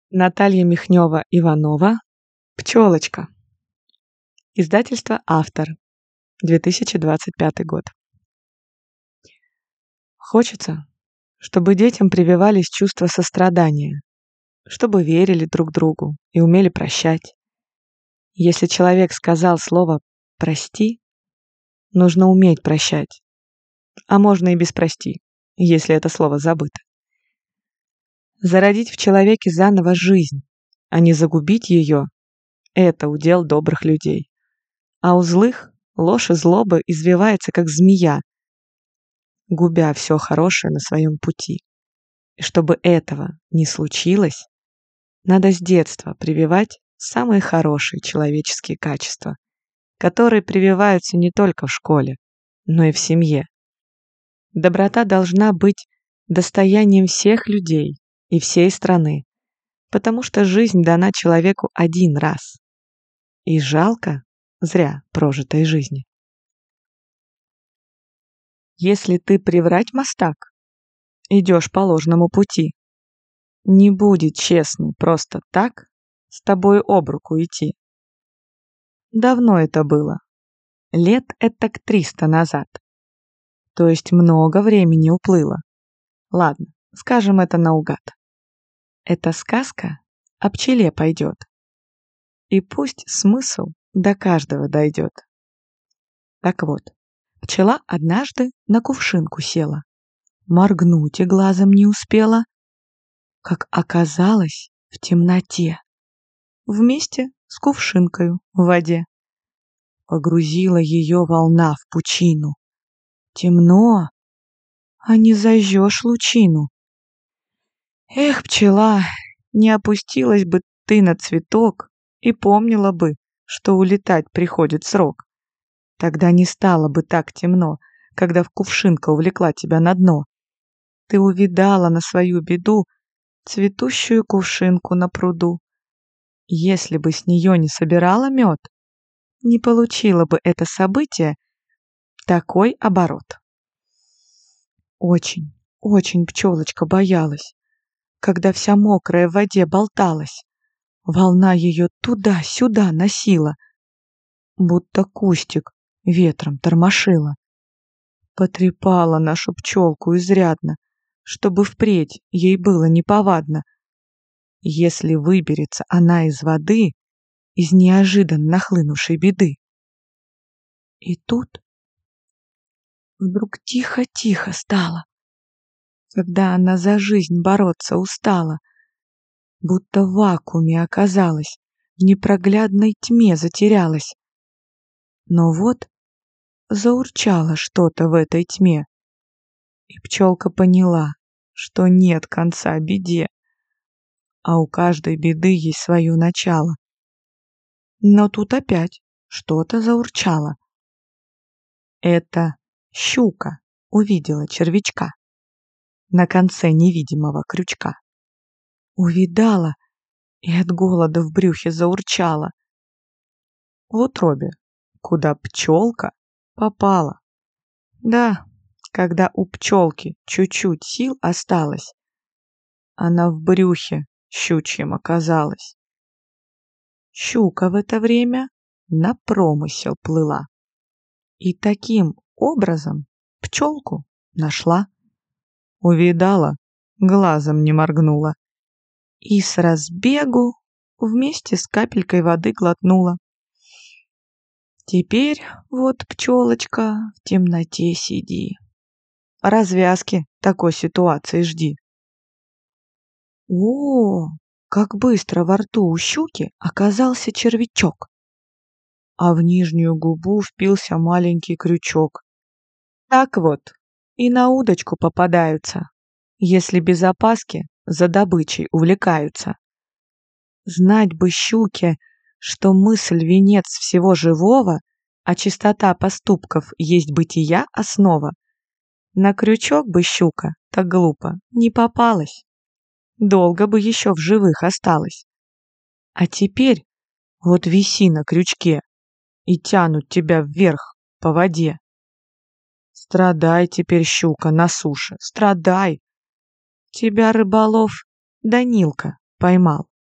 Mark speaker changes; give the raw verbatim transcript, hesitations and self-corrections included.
Speaker 1: Наталья Михнева-Иванова. Пчелочка. Издательство «Автор». две тысячи двадцать пятый год. Хочется, чтобы детям прививались чувства сострадания, чтобы верили друг другу и умели прощать. Если человек сказал слово «прости», нужно уметь прощать, а можно и без «прости», если это слово забыто. Зародить в человеке заново жизнь, а не загубить ее – это удел добрых людей. А у злых ложь и злоба извивается, как змея, губя все хорошее на своем пути. И чтобы этого не случилось, надо с детства прививать самые хорошие человеческие качества, которые прививаются не только в школе, но и в семье. Доброта должна быть достоянием всех людей и всей страны, потому что жизнь дана человеку один раз. И жалко зря прожитой жизни. Если ты приврать мастак, идешь по ложному пути, не будет честный просто так с тобой об руку идти. Давно это было, лет этак триста назад, то есть много времени уплыло. Ладно, скажем это наугад. Эта сказка о пчеле пойдет, и пусть смысл до каждого дойдет. Так вот, пчела однажды на кувшинку села, моргнуть и глазом не успела, как оказалось в темноте, вместе с кувшинкою в воде. Погрузила ее волна в пучину. Темно, а не зажжешь лучину. Эх, пчела, не опустилась бы ты на цветок и помнила бы, что улетать приходит срок. Тогда не стало бы так темно, когда в кувшинка увлекла тебя на дно. Ты увидала на свою беду цветущую кувшинку на пруду. Если бы с нее не собирала мед, не получило бы это событие такой оборот. Очень, очень пчелочка боялась, когда вся мокрая в воде болталась. Волна ее туда-сюда носила, будто кустик ветром тормошила. Потрепала нашу пчелку изрядно, чтобы впредь ей было неповадно. Если выберется она из воды, из неожиданно нахлынувшей беды. И тут вдруг тихо-тихо стало, когда она за жизнь бороться устала, будто в вакууме оказалась, в непроглядной тьме затерялась. Но вот заурчало что-то в этой тьме, и пчелка поняла, что нет конца беде, а у каждой беды есть свое начало. Но тут опять что-то заурчало. Это щука увидела червячка на конце невидимого крючка. Увидала и от голода в брюхе заурчала. В утробе, куда пчелка попала. Да, когда у пчелки чуть-чуть сил осталось, она в брюхе щучьем оказалась. Щука в это время на промысел плыла. И таким образом пчелку нашла. Увидала, глазом не моргнула. И с разбегу вместе с капелькой воды глотнула. Теперь вот, пчелочка, в темноте сиди. Развязки такой ситуации жди. О, как быстро во рту у щуки оказался червячок, а в нижнюю губу впился маленький крючок. Так вот, и на удочку попадаются, если без опаски за добычей увлекаются. Знать бы щуке, что мысль венец всего живого, а чистота поступков есть бытия основа. На крючок бы щука, так глупо, не попалась. Долго бы еще в живых осталась. А теперь вот виси на крючке и тянут тебя вверх по воде. Страдай теперь, щука, на суше, страдай. Тебя рыболов Данилка поймал.